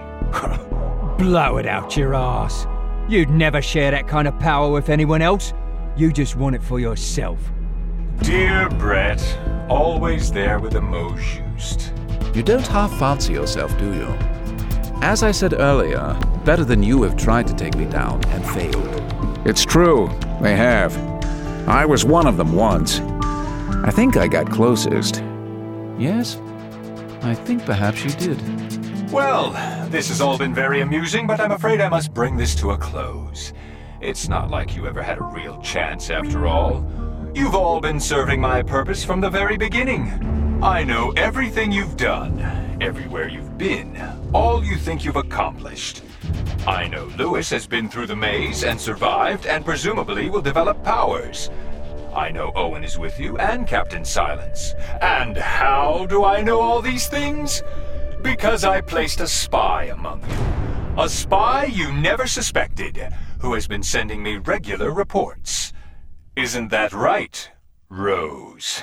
Blow it out your ass. You'd never share that kind of power with anyone else. You just want it for yourself. Dear Brett, always there with the mot juste. You don't half fancy yourself, do you? As I said earlier, better than you have tried to take me down and failed. It's true, they have. I was one of them once. I think I got closest. Yes? I think perhaps you did. Well, this has all been very amusing, but I'm afraid I must bring this to a close. It's not like you ever had a real chance after all. You've all been serving my purpose from the very beginning. I know everything you've done, everywhere you've been, all you think you've accomplished. I know Lewis has been through the maze and survived and presumably will develop powers. I know Owen is with you and Captain Silence. And how do I know all these things? Because I placed a spy among you. A spy you never suspected, who has been sending me regular reports. Isn't that right, Rose?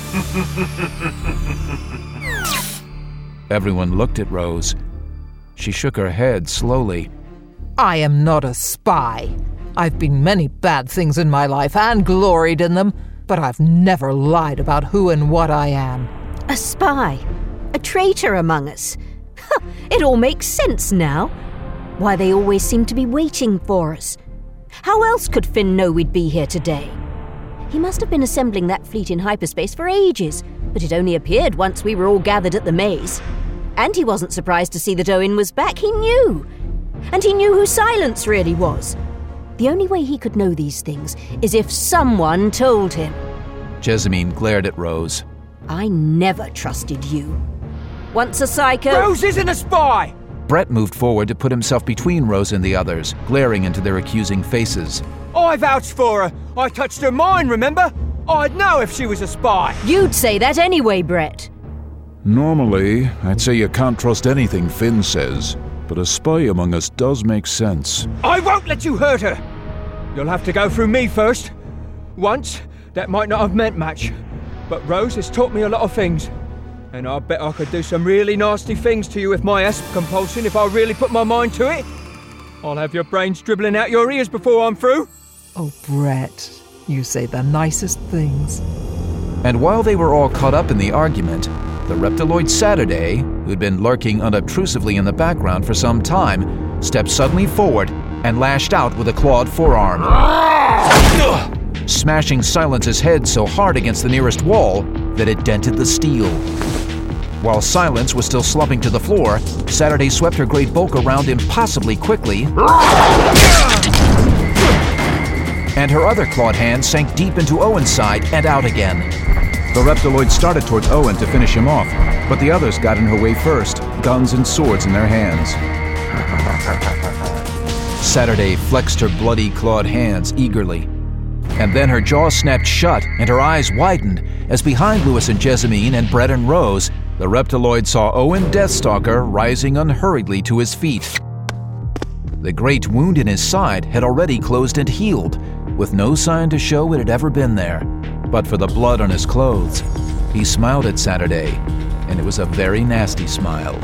Everyone looked at Rose. She shook her head slowly. I am not a spy. I've been many bad things in my life and gloried in them, but I've never lied about who and what I am. A spy? A traitor among us? It all makes sense now. Why they always seem to be waiting for us. How else could Finn know we'd be here today? He must have been assembling that fleet in hyperspace for ages, but it only appeared once we were all gathered at the maze. And he wasn't surprised to see that Owen was back. He knew. And he knew who Silence really was. The only way he could know these things is if someone told him. Jessamine glared at Rose. I never trusted you. Once a psycho... Rose isn't a spy! Brett moved forward to put himself between Rose and the others, glaring into their accusing faces. I vouched for her. I touched her mind, remember? I'd know if she was a spy. You'd say that anyway, Brett. Normally, I'd say you can't trust anything Finn says, but a spy among us does make sense. I won't let you hurt her! You'll have to go through me first. Once, that might not have meant much, but Rose has taught me a lot of things. And I bet I could do some really nasty things to you with my asp compulsion if I really put my mind to it. I'll have your brains dribbling out your ears before I'm through. Oh, Brett, you say the nicest things. And while they were all caught up in the argument, the reptiloid Saturday, who'd been lurking unobtrusively in the background for some time, stepped suddenly forward and lashed out with a clawed forearm, smashing Silence's head so hard against the nearest wall that it dented the steel. While Silence was still slumping to the floor, Saturday swept her great bulk around impossibly quickly, and her other clawed hand sank deep into Owen's side and out again. The reptiloid started towards Owen to finish him off, but the others got in her way first, guns and swords in their hands. Saturday flexed her bloody clawed hands eagerly, and then her jaw snapped shut and her eyes widened as behind Lewis and Jessamine and Brett and Rose, the reptiloid saw Owen Deathstalker rising unhurriedly to his feet. The great wound in his side had already closed and healed, with no sign to show it had ever been there. But for the blood on his clothes, he smiled at Saturday, and it was a very nasty smile.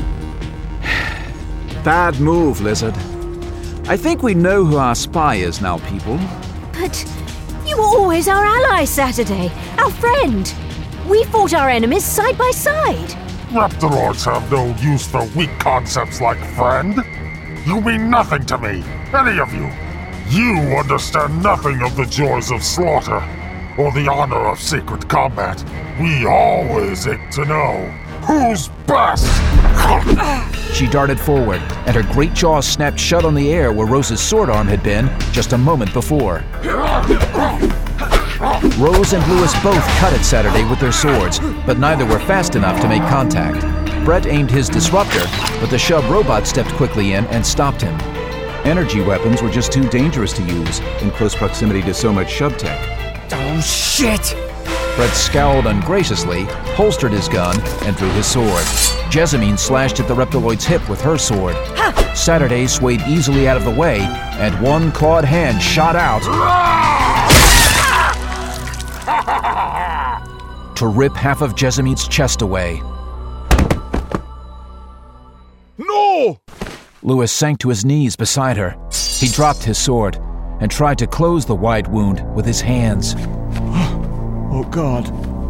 Bad move, Lizard. I think we know who our spy is now, people. But you were always our ally, Saturday, our friend. We fought our enemies side by side. Reptiloids have no use for weak concepts like friend. You mean nothing to me, any of you. You understand nothing of the joys of slaughter or the honor of sacred combat. We always ache to know who's best. She darted forward, and her great jaw snapped shut on the air where Rose's sword arm had been just a moment before. Rose and Lewis both cut at Saturday with their swords, but neither were fast enough to make contact. Brett aimed his disruptor, but the shove robot stepped quickly in and stopped him. Energy weapons were just too dangerous to use in close proximity to so much shove tech. Oh, shit! Brett scowled ungraciously, holstered his gun, and drew his sword. Jessamine slashed at the reptiloid's hip with her sword. Saturday swayed easily out of the way, and one clawed hand shot out to rip half of Jessamine's chest away. No! Lewis sank to his knees beside her. He dropped his sword and tried to close the wide wound with his hands. Oh, God.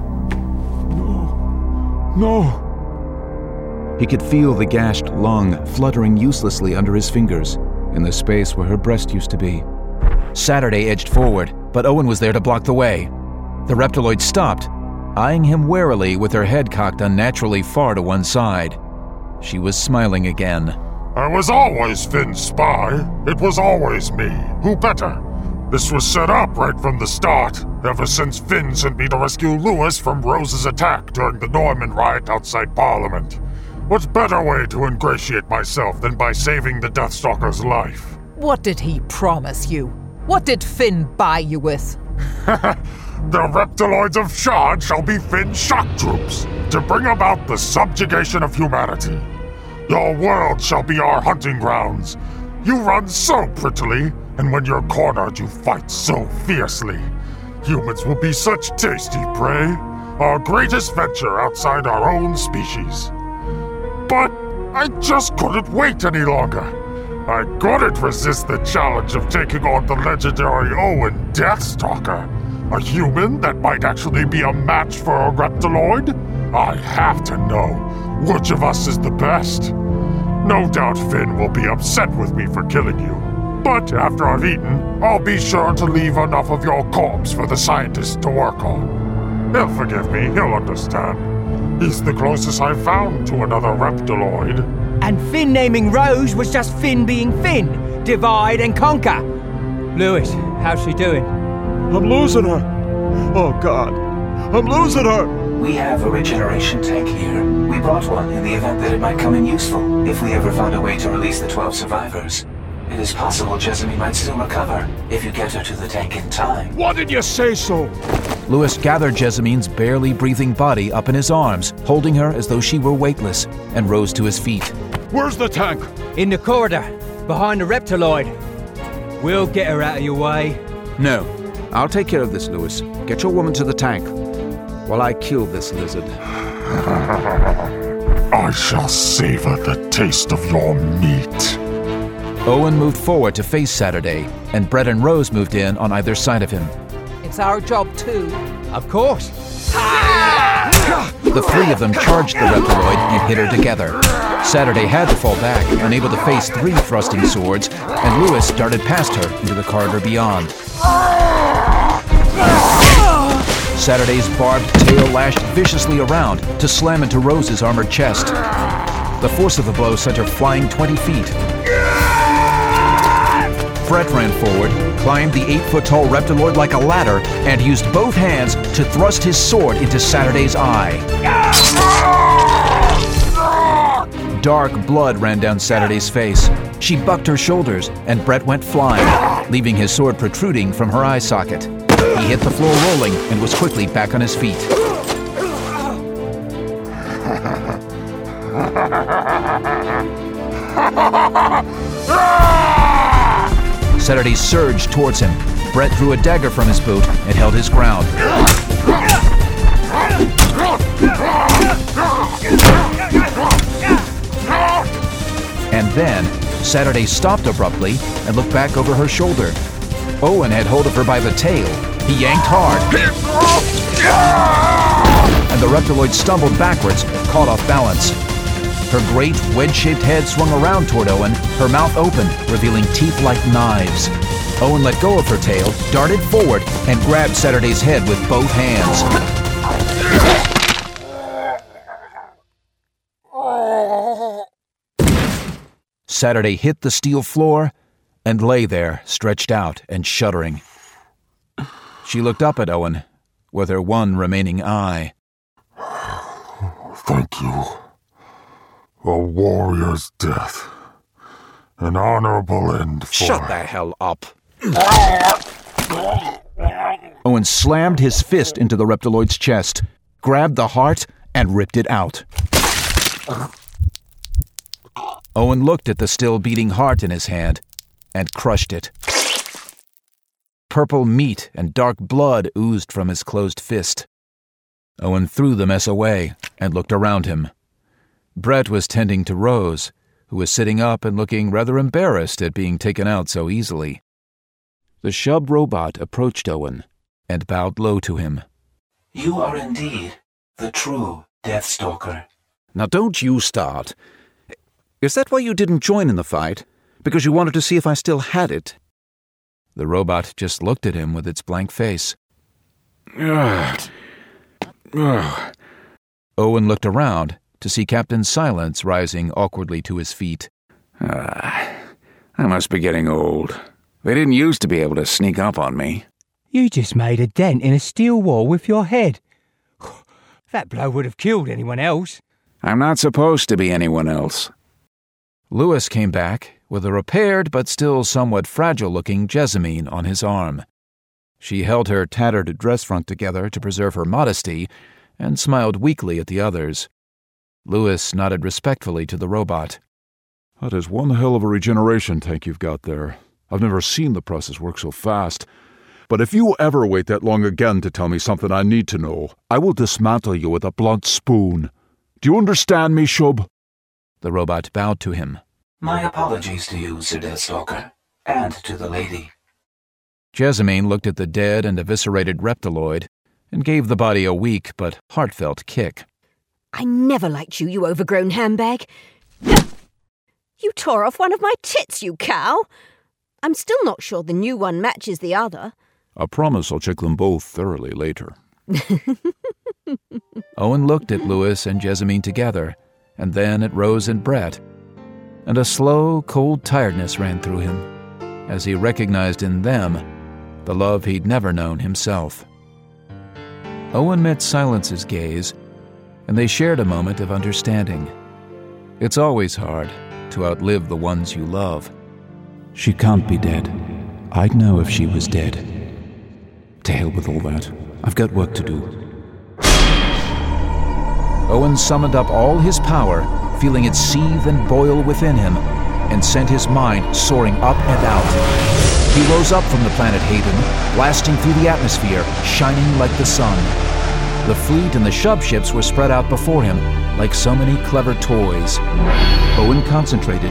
No. He could feel the gashed lung fluttering uselessly under his fingers in the space where her breast used to be. Saturday edged forward, but Owen was there to block the way. The reptiloid stopped, eyeing him warily with her head cocked unnaturally far to one side. She was smiling again. I was always Finn's spy. It was always me. Who better? This was set up right from the start, ever since Finn sent me to rescue Lewis from Rose's attack during the Norman riot outside Parliament. What better way to ingratiate myself than by saving the Deathstalker's life? What did he promise you? What did Finn buy you with? The Reptiloids of Shard shall be Finn's shock troops, to bring about the subjugation of humanity. Your world shall be our hunting grounds. You run so prettily, and when you're cornered, you fight so fiercely. Humans will be such tasty prey, our greatest venture outside our own species. But I just couldn't wait any longer. I couldn't resist the challenge of taking on the legendary Owen Deathstalker. A human that might actually be a match for a Reptiloid? I have to know which of us is the best. No doubt Finn will be upset with me for killing you. But after I've eaten, I'll be sure to leave enough of your corpse for the scientists to work on. He'll forgive me, he'll understand. He's the closest I've found to another Reptiloid. And Finn naming Rose was just Finn being Finn. Divide and conquer. Lewis, how's she doing? I'm losing her. Oh, God. I'm losing her. We have a regeneration tank here. We brought one in the event that it might come in useful if we ever found a way to release the 12 survivors. It is possible Jessamine might still recover if you get her to the tank in time. Why did you say so? Lewis gathered Jessameen's barely breathing body up in his arms, holding her as though she were weightless, and rose to his feet. Where's the tank? In the corridor, behind the reptiloid. We'll get her out of your way. No. I'll take care of this, Lewis. Get your woman to the tank while I kill this lizard. I shall savor the taste of your meat. Owen moved forward to face Saturday, and Brett and Rose moved in on either side of him. It's our job, too. Of course. The three of them charged the reptiloid and hit her together. Saturday had to fall back, unable to face 3 thrusting swords, and Lewis darted past her into the corridor beyond. Saturday's barbed tail lashed viciously around to slam into Rose's armored chest. The force of the blow sent her flying 20 feet. Brett ran forward, climbed the 8-foot-tall reptiloid like a ladder, and used both hands to thrust his sword into Saturday's eye. Dark blood ran down Saturday's face. She bucked her shoulders, and Brett went flying, leaving his sword protruding from her eye socket. He hit the floor rolling and was quickly back on his feet. Saturday surged towards him. Brett drew a dagger from his boot and held his ground. And then, Saturday stopped abruptly and looked back over her shoulder. Owen had hold of her by the tail. He yanked hard. And the reptiloid stumbled backwards, caught off balance. Her great, wedge-shaped head swung around toward Owen, her mouth open, revealing teeth like knives. Owen let go of her tail, darted forward, and grabbed Saturday's head with both hands. Saturday hit the steel floor and lay there, stretched out and shuddering. She looked up at Owen with her one remaining eye. Thank you. A warrior's death. An honorable end for... Shut the hell up. Owen slammed his fist into the reptiloid's chest, grabbed the heart, and ripped it out. Owen looked at the still beating heart in his hand and crushed it. Purple meat and dark blood oozed from his closed fist. Owen threw the mess away and looked around him. Brett was tending to Rose, who was sitting up and looking rather embarrassed at being taken out so easily. The Shub robot approached Owen and bowed low to him. You are indeed the true Deathstalker. Now don't you start. Is that why you didn't join in the fight? Because you wanted to see if I still had it? The robot just looked at him with its blank face. Owen looked around to see Captain Silence rising awkwardly to his feet. I must be getting old. They didn't used to be able to sneak up on me. You just made a dent in a steel wall with your head. That blow would have killed anyone else. I'm not supposed to be anyone else. Lewis came back with a repaired but still somewhat fragile-looking Jessamine on his arm. She held her tattered dress front together to preserve her modesty and smiled weakly at the others. Lewis nodded respectfully to the robot. That is one hell of a regeneration tank you've got there. I've never seen the process work so fast. But if you ever wait that long again to tell me something I need to know, I will dismantle you with a blunt spoon. Do you understand me, Shub? The robot bowed to him. My apologies to you, Sir Deathstalker, and to the lady. Jessamine looked at the dead and eviscerated reptiloid and gave the body a weak but heartfelt kick. I never liked you, you overgrown handbag. You tore off one of my tits, you cow. I'm still not sure the new one matches the other. I promise I'll check them both thoroughly later. Owen looked at Lewis and Jessamine together, and then at Rose and Brett, and a slow, cold tiredness ran through him as he recognized in them the love he'd never known himself. Owen met Silence's gaze, and they shared a moment of understanding. It's always hard to outlive the ones you love. She can't be dead. I'd know if she was dead. To hell with all that. I've got work to do. Owen summoned up all his power, feeling it seethe and boil within him, and sent his mind soaring up and out. He rose up from the planet Haven, blasting through the atmosphere, shining like the sun. The fleet and the shub ships were spread out before him, like so many clever toys. Owen concentrated.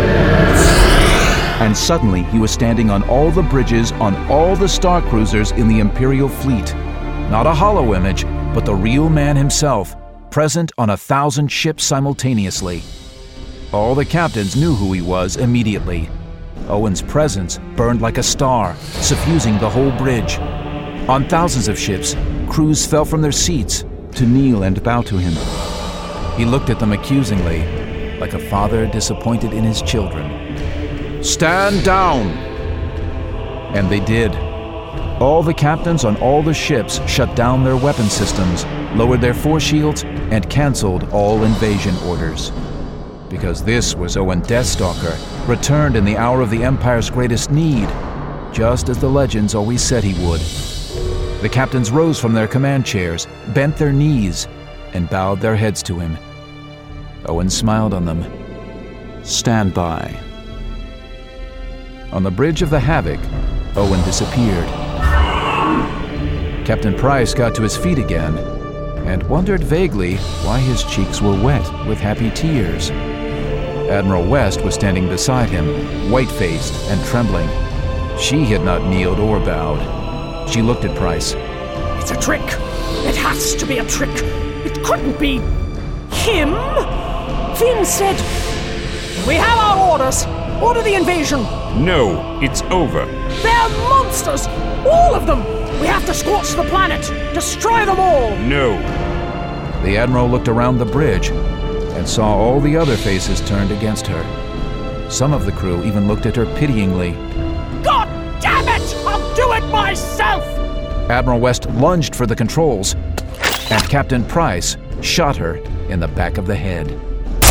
And suddenly he was standing on all the bridges on all the star cruisers in the Imperial fleet. Not a hollow image, but the real man himself, present on 1,000 ships simultaneously. All the captains knew who he was immediately. Owen's presence burned like a star, suffusing the whole bridge. On thousands of ships, crews fell from their seats to kneel and bow to him. He looked at them accusingly, like a father disappointed in his children. "Stand down!" And they did. All the captains on all the ships shut down their weapon systems, lowered their force shields, and canceled all invasion orders. Because this was Owen Deathstalker, returned in the hour of the Empire's greatest need, just as the legends always said he would. The captains rose from their command chairs, bent their knees, and bowed their heads to him. Owen smiled on them. "Stand by." On the bridge of the Havoc, Owen disappeared. Captain Price got to his feet again and wondered vaguely why his cheeks were wet with happy tears. Admiral West was standing beside him, white-faced and trembling. She had not kneeled or bowed. She looked at Price. It's a trick. It has to be a trick. It couldn't be him. Finn said, "We have our orders. Order the invasion." No, it's over. They're monsters! All of them! We have to scorch the planet! Destroy them all! No. The Admiral looked around the bridge and saw all the other faces turned against her. Some of the crew even looked at her pityingly. God damn it! I'll do it myself! Admiral West lunged for the controls, and Captain Price shot her in the back of the head.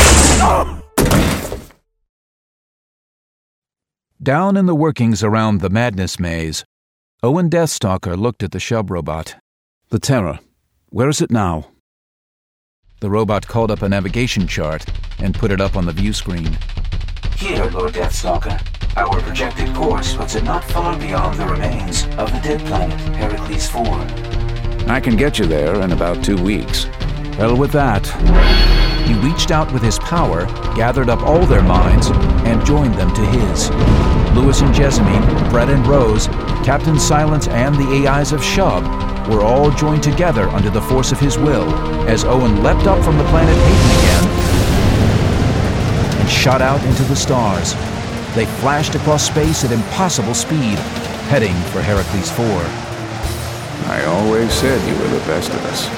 Down in the workings around the Madness Maze, Owen Deathstalker looked at the shub robot. "The Terror. Where is it now?" The robot called up a navigation chart and put it up on the view screen. Here, Lord Deathstalker. Our projected course puts it not far beyond the remains of the dead planet, Heracles 4. I can get you there in about 2 weeks. Hell with that. He reached out with his power, gathered up all their minds, and joined them to his. Lewis and Jessamine, Brett and Rose, Captain Silence, and the AIs of Shub were all joined together under the force of his will as Owen leapt up from the planet Haven again and shot out into the stars. They flashed across space at impossible speed, heading for Heracles 4. I always said you were the best of us.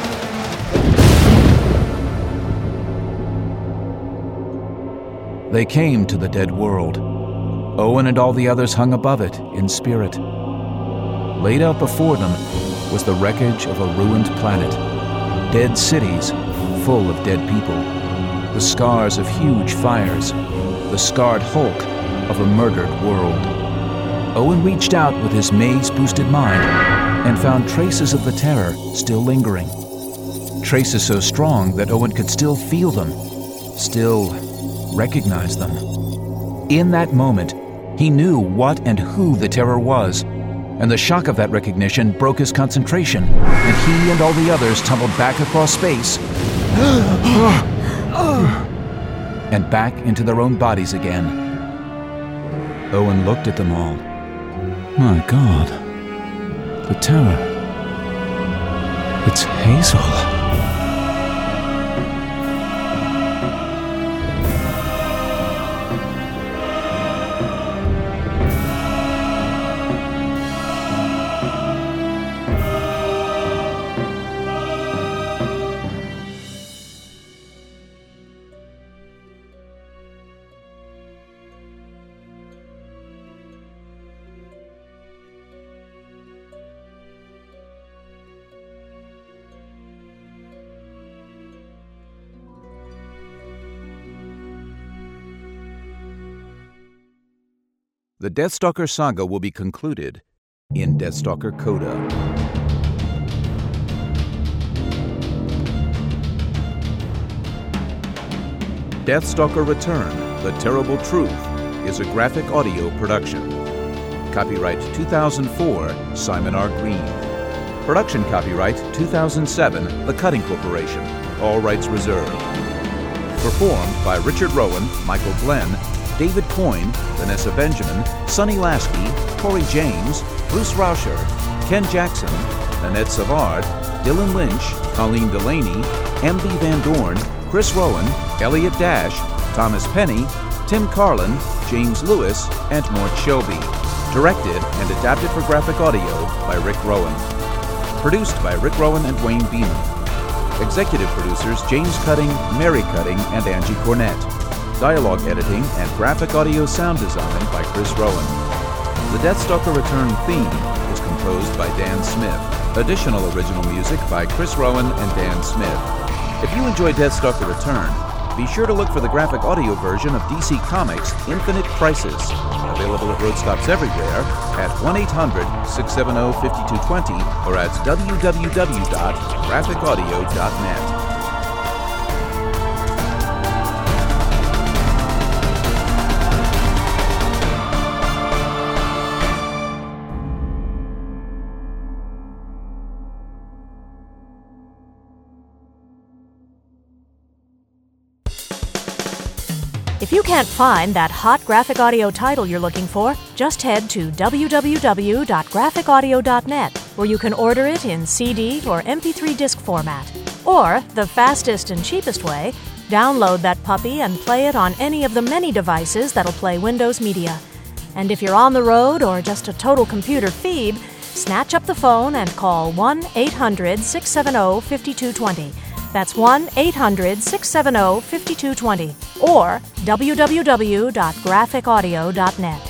They came to the dead world. Owen and all the others hung above it in spirit. Laid out before them was the wreckage of a ruined planet, dead cities full of dead people, the scars of huge fires, the scarred hulk of a murdered world. Owen reached out with his maze-boosted mind and found traces of the terror still lingering. Traces so strong that Owen could still feel them, still recognize them. In that moment, he knew what and who the terror was, and the shock of that recognition broke his concentration, and he and all the others tumbled back across space and back into their own bodies again. Owen looked at them all. My God, the terror. It's Hazel. The Deathstalker saga will be concluded in Deathstalker Coda. Deathstalker Return, The Terrible Truth is a graphic audio production. Copyright 2004, Simon R. Green. Production copyright 2007, The Cutting Corporation. All rights reserved. Performed by Richard Rowan, Michael Glenn, David Coyne, Vanessa Benjamin, Sonny Lasky, Corey James, Bruce Rauscher, Ken Jackson, Annette Savard, Dylan Lynch, Colleen Delaney, M.B. Van Dorn, Chris Rowan, Elliot Dash, Thomas Penny, Tim Carlin, James Lewis, and Mort Shelby. Directed and adapted for graphic audio by Rick Rowan. Produced by Rick Rowan and Wayne Beeman. Executive producers James Cutting, Mary Cutting, and Angie Cornett. Dialogue editing and graphic audio sound design by Chris Rowan. The Deathstalker Return theme was composed by Dan Smith. Additional original music by Chris Rowan and Dan Smith. If you enjoy Deathstalker Return, be sure to look for the graphic audio version of DC Comics' Infinite Crisis, available at road stops everywhere at 1-800-670-5220 or at www.graphicaudio.net. If you can't find that hot graphic audio title you're looking for, just head to www.graphicaudio.net, where you can order it in CD or MP3 disc format. Or, the fastest and cheapest way, download that puppy and play it on any of the many devices that'll play Windows Media. And if you're on the road or just a total computer phoebe, snatch up the phone and call 1-800-670-5220. That's 1-800-670-5220 or www.graphicaudio.net.